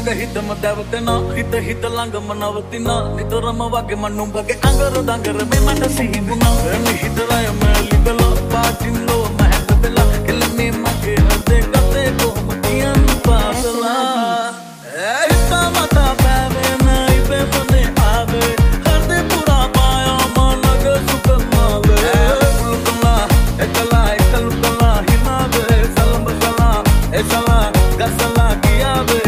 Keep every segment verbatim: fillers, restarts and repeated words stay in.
හිතම දැවතෙනා හිත හිත ළඟම නවතිනා නිතරම වගේ මනුඹගේ අඟර දඟර මේ මට සිහි වුණා මේ හිතරයම ලිබලා පාටින්ලෝ මහත් වෙලා කෙලමේ මගේ හදේ කතේ කොහොම කියන්න පාසලා ඒ හිතමතා බෑවේ නයි බෙපනේ ආවේ හදේ පුරා පායා මනග සුකමාවේ පුලුකලා එකලා එකලුකලා හිමාවේ සලඹ සලා එසලා ගසලා කියාවේ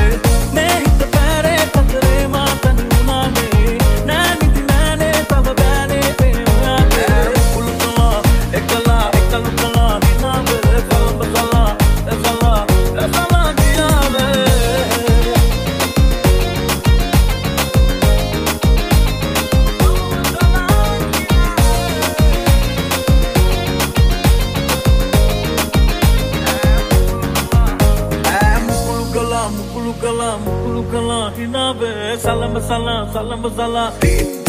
Mukulu kala, mukulu kala, hinabe, salam salam, salam salam.